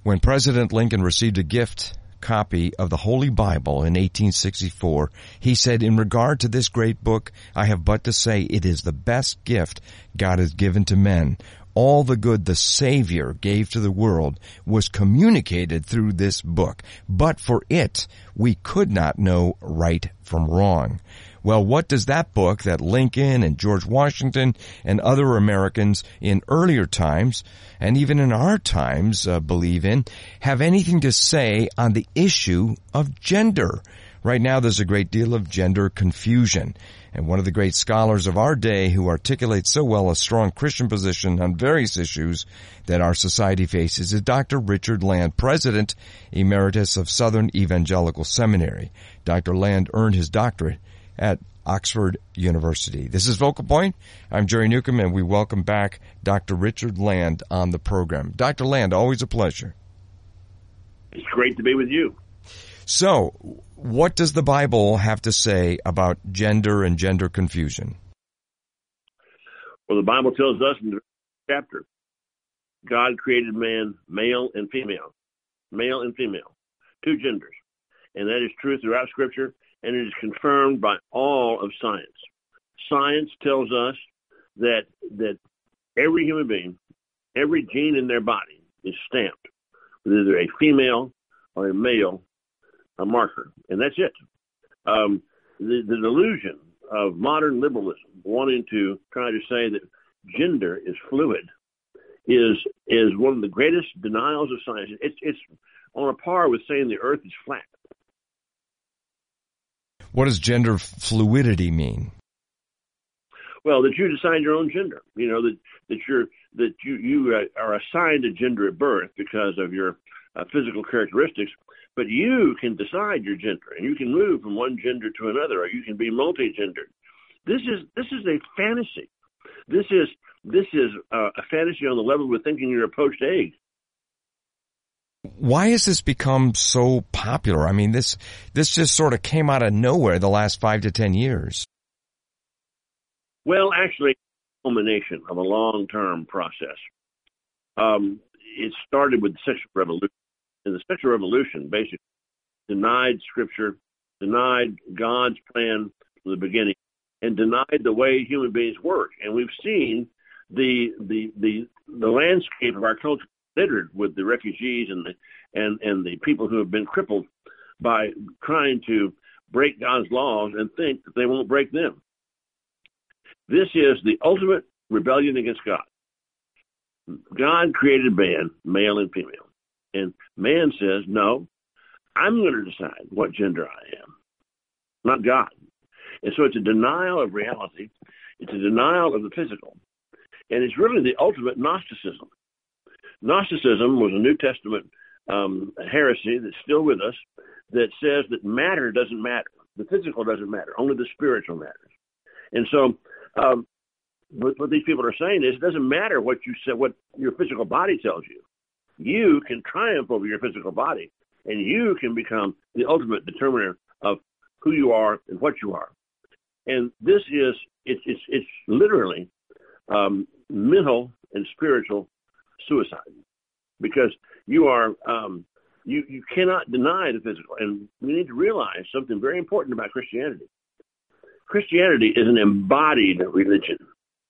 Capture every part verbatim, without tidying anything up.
When President Lincoln received a gift copy of the Holy Bible in eighteen sixty-four, he said, "In regard to this great book, I have but to say it is the best gift God has given to men. All the good the Savior gave to the world was communicated through this book. But for it, we could not know right from wrong." Well, what does that book that Lincoln and George Washington and other Americans in earlier times, and even in our times, uh, believe in, have anything to say on the issue of gender? Right now, there's a great deal of gender confusion. And one of the great scholars of our day who articulates so well a strong Christian position on various issues that our society faces is Doctor Richard Land, President Emeritus of Southern Evangelical Seminary. Doctor Land earned his doctorate at Oxford University. This is Vocal Point. I'm Jerry Newcomb, and we welcome back Doctor Richard Land on the program. Doctor Land, always a pleasure. It's great to be with you. So, what does the Bible have to say about gender and gender confusion? Well, the Bible tells us in the chapter, God created man male and female, male and female, two genders. And that is true throughout Scripture, and it is confirmed by all of science. Science tells us that that every human being, every gene in their body is stamped with either a female or a male a marker, and that's it. Um, the, the delusion of modern liberalism, wanting to try to say that gender is fluid, is is one of the greatest denials of science. It's it's on a par with saying the Earth is flat. What does gender fluidity mean? Well, that you decide your own gender. You know, that that you're that you you uh, are assigned a gender at birth because of your uh, physical characteristics, but you can decide your gender, and you can move from one gender to another, or you can be multi-gendered. This is this is a fantasy. This is this is uh, a fantasy on the level of thinking you're a poached egg. Why has this become so popular? I mean, this this just sort of came out of nowhere the last five to ten years. Well, actually, it's a culmination of a long-term process. Um, it started with the sexual revolution. And the sexual revolution basically denied Scripture, denied God's plan from the beginning, and denied the way human beings work. And we've seen the the the, the landscape of our culture littered with the refugees and the and, and the people who have been crippled by trying to break God's laws and think that they won't break them. This is the ultimate rebellion against God. God created man, male and female. And man says, no, I'm going to decide what gender I am, not God. And so it's a denial of reality. It's a denial of the physical. And it's really the ultimate Gnosticism. Gnosticism was a New Testament um, heresy that's still with us that says that matter doesn't matter. The physical doesn't matter. Only the spiritual matters. And so um, what, what these people are saying is it doesn't matter what you say, what your physical body tells you. You can triumph over your physical body, and you can become the ultimate determiner of who you are and what you are. And this is, it's it's, it's literally um, mental and spiritual suicide, because you are, um, you, you cannot deny the physical. And we need to realize something very important about Christianity. Christianity is an embodied religion.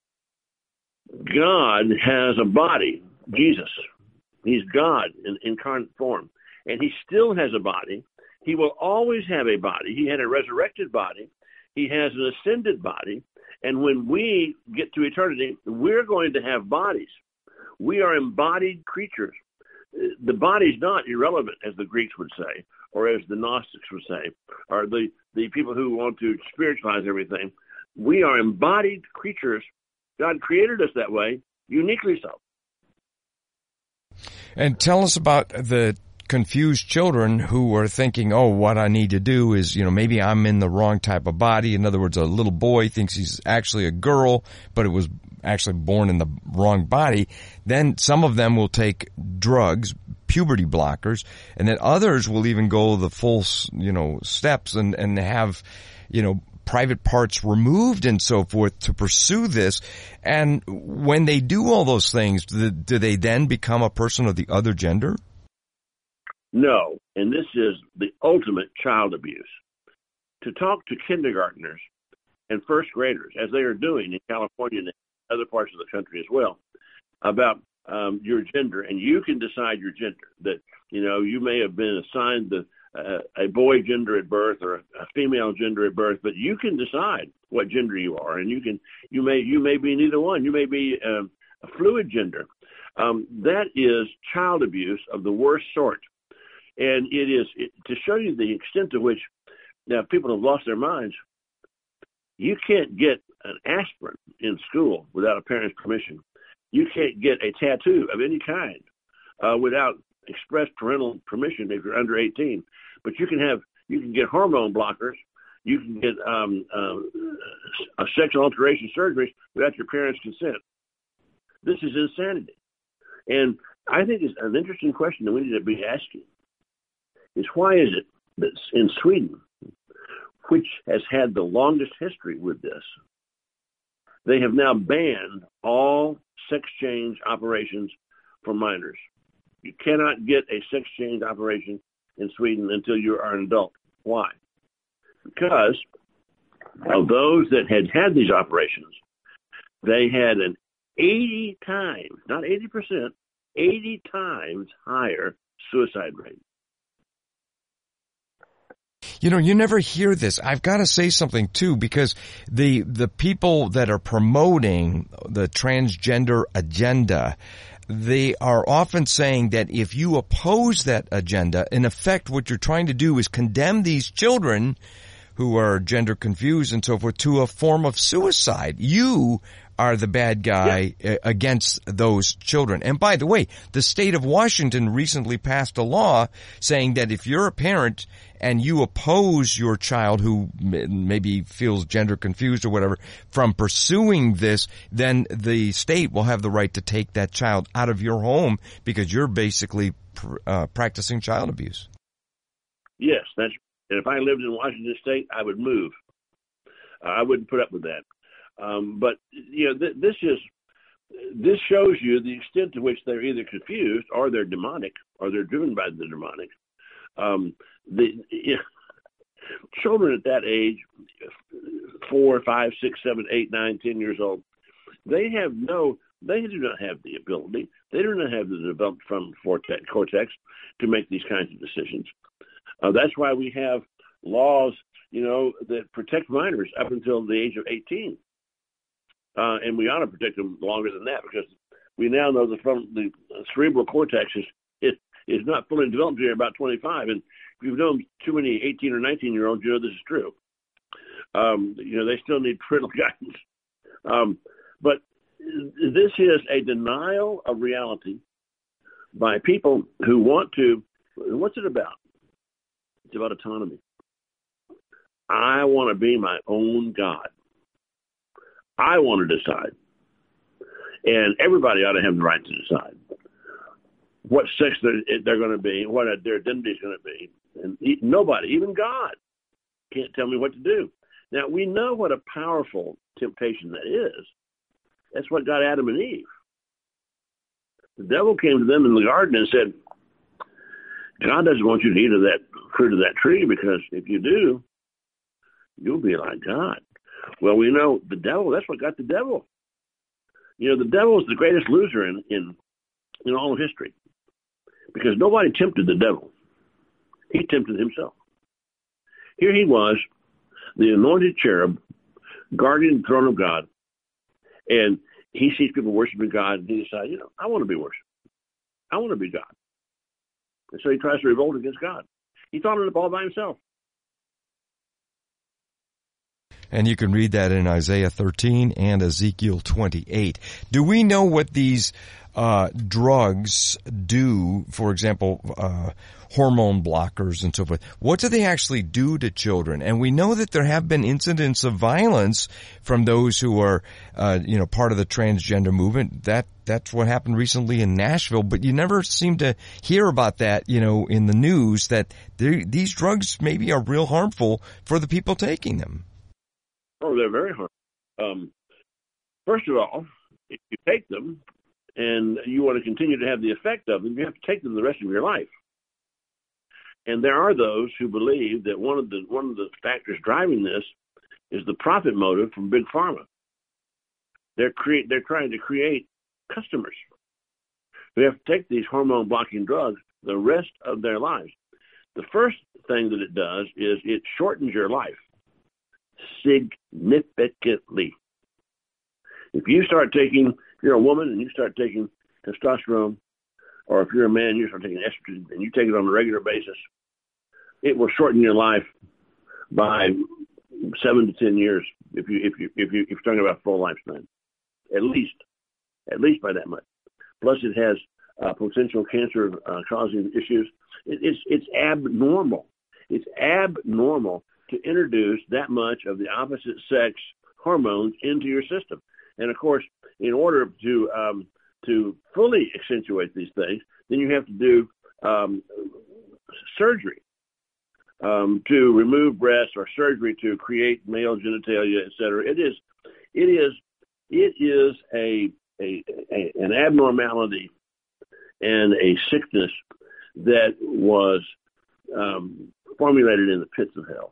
God has a body, Jesus. He's God in incarnate form, and he still has a body. He will always have a body. He had a resurrected body. He has an ascended body, and when we get to eternity, we're going to have bodies. We are embodied creatures. The body's not irrelevant, as the Greeks would say, or as the Gnostics would say, or the, the people who want to spiritualize everything. We are embodied creatures. God created us that way, uniquely so. And tell us about the confused children who are thinking, oh, what I need to do is, you know, maybe I'm in the wrong type of body. In other words, a little boy thinks he's actually a girl, but it was actually born in the wrong body. Then some of them will take drugs, puberty blockers, and then others will even go the full, you know, steps and, and have, you know, private parts removed and so forth to pursue this. And when they do all those things, do, do they then become a person of the other gender? No, and this is the ultimate child abuse. To talk to kindergartners and first graders, as they are doing in California and other parts of the country as well, about um, your gender, and you can decide your gender. That, you know, you may have been assigned the, uh, a boy gender at birth or a, a female gender at birth, but you can decide what gender you are, and you can you may you may be neither one. You may be um, a fluid gender. Um, that is child abuse of the worst sort, and it is it, to show you the extent to which now people have lost their minds. You can't get an aspirin in school without a parent's permission. You can't get a tattoo of any kind uh, without express parental permission if you're under eighteen. But you can have, you can get hormone blockers. You can get um, uh, a sexual alteration surgery without your parents' consent. This is insanity. And I think it's an interesting question that we need to be asking is why is it that in Sweden, which has had the longest history with this, they have now banned all sex change operations for minors. You cannot get a sex change operation in Sweden until you are an adult. Why? Because of those that had had these operations, they had an eighty times, not eighty percent, eighty times higher suicide rate. You know, you never hear this. I've got to say something too, because the the people that are promoting the transgender agenda, they are often saying that if you oppose that agenda, in effect, what you're trying to do is condemn these children who are gender confused and so forth to a form of suicide. You are the bad guy yeah. against those children. And by the way, the state of Washington recently passed a law saying that if you're a parent and you oppose your child who maybe feels gender confused or whatever from pursuing this, then the state will have the right to take that child out of your home because you're basically uh, practicing child abuse. Yes, that's. And if I lived in Washington State, I would move. Uh, I wouldn't put up with that. Um, but you know, th- this is this shows you the extent to which they're either confused or they're demonic or they're driven by the demonic. Um, the you know, children at that age, four, five, six, seven, eight, nine, ten years old, they have no, they do not have the ability, they do not have the developed frontal cortex to make these kinds of decisions. Uh, that's why we have laws, you know, that protect minors up until the age of eighteen. Uh, and we ought to protect them longer than that because we now know the, front, the cerebral cortex is, is is not fully developed until about twenty-five. And if you've known too many eighteen or nineteen-year-olds, you know this is true. Um, you know, they still need parental guidance. Um, but this is a denial of reality by people who want to, what's it about? It's about autonomy. I want to be my own God. I want to decide. And everybody ought to have the right to decide what sex they're, they're going to be, what their identity is going to be. And nobody, even God, can't tell me what to do. Now, we know what a powerful temptation that is. That's what got Adam and Eve. The devil came to them in the garden and said, God doesn't want you to eat of that fruit of that tree because if you do, you'll be like God. Well, we know the devil, that's what got the devil. You know, the devil is the greatest loser in, in, in all of history because nobody tempted the devil. He tempted himself. Here he was, the anointed cherub, guarding the throne of God, and he sees people worshiping God, and he decides, you know, I want to be worshipped. I want to be God. And so he tries to revolt against God. He thought it up all by himself. And you can read that in Isaiah thirteen and Ezekiel twenty-eight. Do we know what these uh drugs do, for example, uh hormone blockers and so forth? What do they actually do to children? And we know that there have been incidents of violence from those who are, uh, you know, part of the transgender movement. That that's what happened recently in Nashville. But you never seem to hear about that, you know, in the news. That these drugs maybe are real harmful for the people taking them. Oh, they're very harmful. Um, first of all, if you take them and you want to continue to have the effect of them, you have to take them the rest of your life. And there are those who believe that one of the one of the factors driving this is the profit motive from Big Pharma. They're create they're trying to create customers who have to take these hormone blocking drugs the rest of their lives. The first thing that it does is it shortens your life significantly. If you start taking, if you're a woman and you start taking testosterone, or if you're a man, you start taking estrogen and you take it on a regular basis, it will shorten your life by seven to ten years if you if you if you if you're talking about full lifespan, at least, at least by that much. Plus, it has uh, potential cancer uh, causing issues. It, it's it's abnormal. It's abnormal to introduce that much of the opposite sex hormones into your system. And of course, in order to um, to fully accentuate these things, then you have to do um, surgery um, to remove breasts, or surgery to create male genitalia, et cetera. It is, it is, it is a, a, a an abnormality and a sickness that was um, formulated in the pits of hell.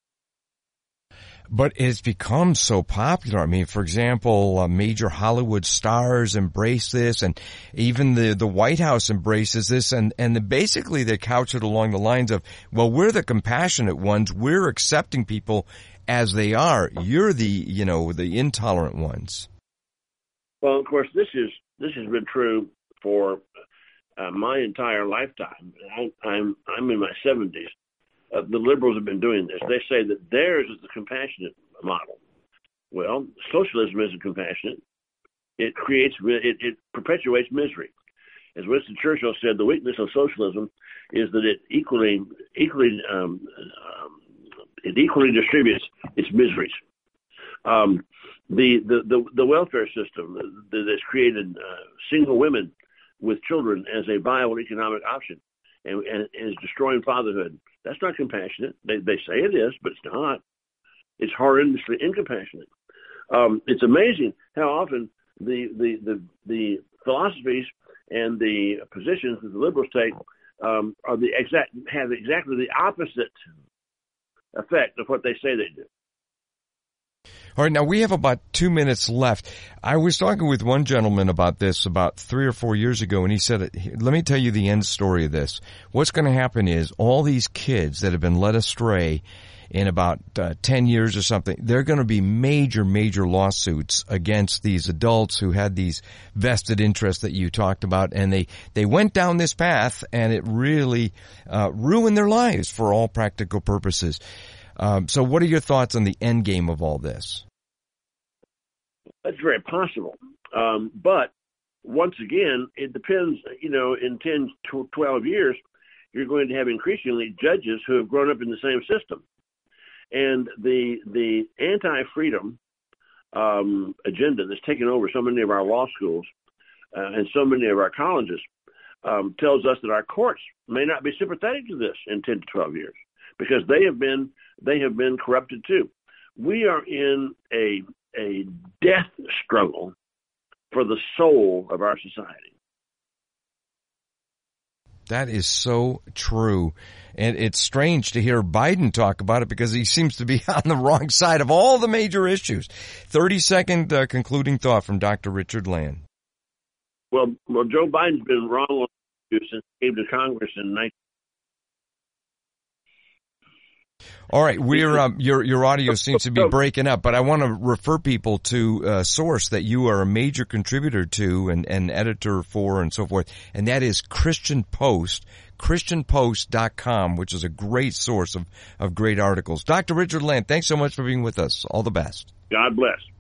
But it's become so popular. I mean, for example, uh, major Hollywood stars embrace this, and even the, the White House embraces this, and, and the, basically they couch it along the lines of, well, we're the compassionate ones. We're accepting people as they are. You're the, you know, the intolerant ones. Well, of course, this is, this has been true for uh, my entire lifetime. I, I'm, I'm in my seventies. Uh, the liberals have been doing this. They say that theirs is the compassionate model. Well, socialism isn't compassionate. It creates, it, it perpetuates misery. As Winston Churchill said, the weakness of socialism is that it equally, equally, um, um, it equally distributes its miseries. Um, the, the, the, the welfare system that has created uh, single women with children as a viable economic option, and, and is destroying fatherhood. That's not compassionate. They they say it is, but it's not. It's horrendously incompassionate. Um, it's amazing how often the, the, the, the philosophies and the positions that the liberals take um, are the exact have exactly the opposite effect of what they say they do. All right, now we have about two minutes left. I was talking with one gentleman about this about three or four years ago, and he said, let me tell you the end story of this. What's going to happen is all these kids that have been led astray in about uh, ten years or something, they're going to be major, major lawsuits against these adults who had these vested interests that you talked about, and they, they went down this path, and it really uh, ruined their lives for all practical purposes. Um, so what are your thoughts on the end game of all this? That's very possible. Um, but once again, it depends, you know, in ten, twelve years, you're going to have increasingly judges who have grown up in the same system. And the the anti-freedom um, agenda that's taken over so many of our law schools uh, and so many of our colleges um, tells us that our courts may not be sympathetic to this in ten to twelve years, because they have been they have been corrupted too. We are in a a death struggle for the soul of our society. That is so true. And it's strange to hear Biden talk about it, because he seems to be on the wrong side of all the major issues. thirty-second uh, concluding thought from Doctor Richard Land. Well, well, Joe Biden's been wrong on this since he came to Congress in nineteen. All right, we're um, your your audio seems to be breaking up, but I want to refer people to a source that you are a major contributor to and, and editor for and so forth, and that is Christian Post, christian post dot com, which is a great source of, of great articles. Doctor Richard Land, thanks so much for being with us. All the best. God bless.